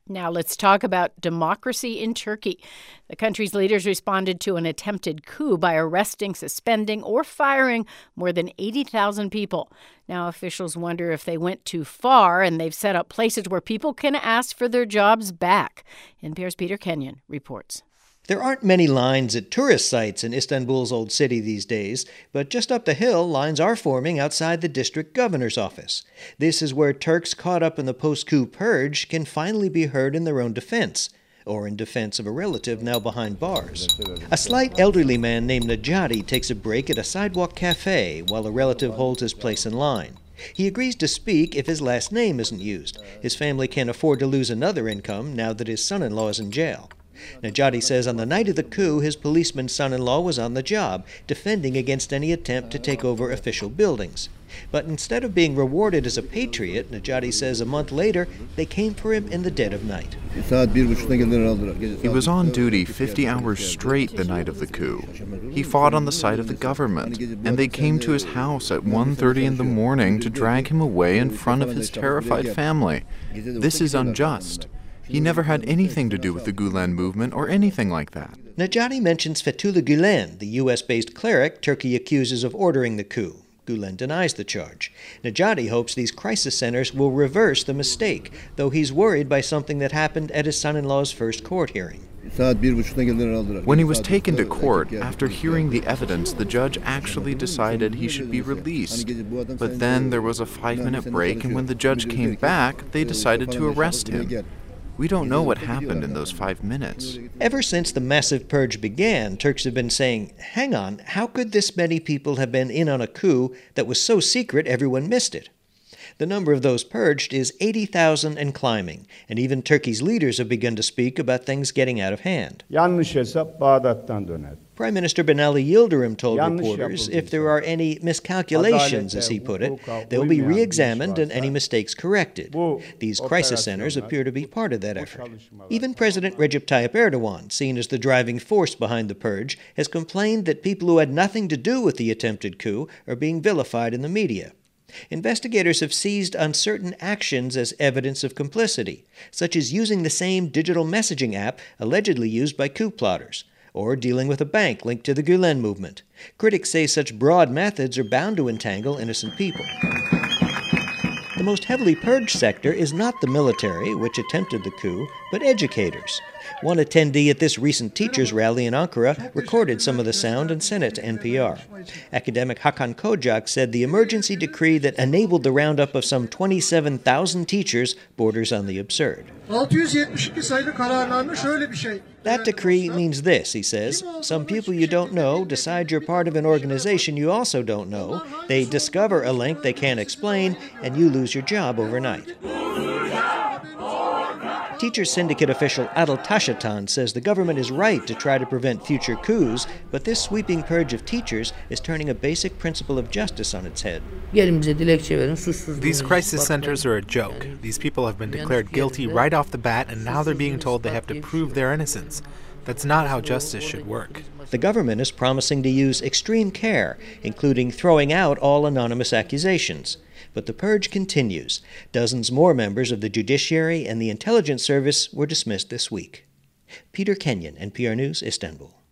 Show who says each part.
Speaker 1: Now let's talk about democracy in Turkey. The country's leaders responded to an attempted coup by arresting, suspending, or firing more than 80,000 people. Now officials wonder if they went too far, and they've set up places where people can ask for their jobs back. NPR's Peter Kenyon reports.
Speaker 2: There aren't many lines at tourist sites in Istanbul's old city these days, but just up the hill, lines are forming outside the district governor's office. This is where Turks caught up in the post-coup purge can finally be heard in their own defense, or in defense of a relative now behind bars. A slight elderly man named Najati takes a break at a sidewalk cafe while a relative holds his place in line. He agrees to speak if his last name isn't used. His family can't afford to lose another income now that his son-in-law is in jail. Najati says on the night of the coup, his policeman son-in-law was on the job, defending against any attempt to take over official buildings. But instead of being rewarded as a patriot, Najati says a month later, they came for him in the dead of night.
Speaker 3: He was on duty 50 hours straight the night of the coup. He fought on the side of the government, and they came to his house at 1:30 in the morning to drag him away in front of his terrified family. This is unjust. He never had anything to do with the Gulen movement or anything like that.
Speaker 2: Najati mentions Fethullah Gulen, the U.S.-based cleric Turkey accuses of ordering the coup. Gulen denies the charge. Najati hopes these crisis centers will reverse the mistake, though he's worried by something that happened at his son-in-law's first court hearing.
Speaker 3: When he was taken to court, after hearing the evidence, the judge actually decided he should be released. But then there was a 5-minute break, and when the judge came back, they decided to arrest him. We don't know what happened in those 5 minutes.
Speaker 2: Ever since the massive purge began, Turks have been saying, hang on, how could this many people have been in on a coup that was so secret everyone missed it? The number of those purged is 80,000 and climbing, and even Turkey's leaders have begun to speak about things getting out of hand. Prime Minister Binali Yildirim told reporters if there are any miscalculations, as he put it, they'll be re-examined and any mistakes corrected. These crisis centers appear to be part of that effort. Even President Recep Tayyip Erdogan, seen as the driving force behind the purge, has complained that people who had nothing to do with the attempted coup are being vilified in the media. Investigators have seized on certain actions as evidence of complicity, such as using the same digital messaging app allegedly used by coup plotters, or dealing with a bank linked to the Gulen movement. Critics say such broad methods are bound to entangle innocent people. The most heavily purged sector is not the military, which attempted the coup, but educators. One attendee at this recent teachers' rally in Ankara recorded some of the sound and sent it to NPR. Academic Hakan Kocak said the emergency decree that enabled the roundup of some 27,000 teachers borders on the absurd. That decree means this, he says. Some people you don't know decide you're part of an organization you also don't know. They discover a link they can't explain, and you lose your job overnight. Teachers Syndicate official Adel Taşatan says the government is right to try to prevent future coups, but this sweeping purge of teachers is turning a basic principle of justice on its head.
Speaker 4: These crisis centers are a joke. These people have been declared guilty right off the bat, and now they're being told they have to prove their innocence. That's not how justice should work.
Speaker 2: The government is promising to use extreme care, including throwing out all anonymous accusations. But the purge continues. Dozens more members of the judiciary and the intelligence service were dismissed this week. Peter Kenyon, NPR News, Istanbul.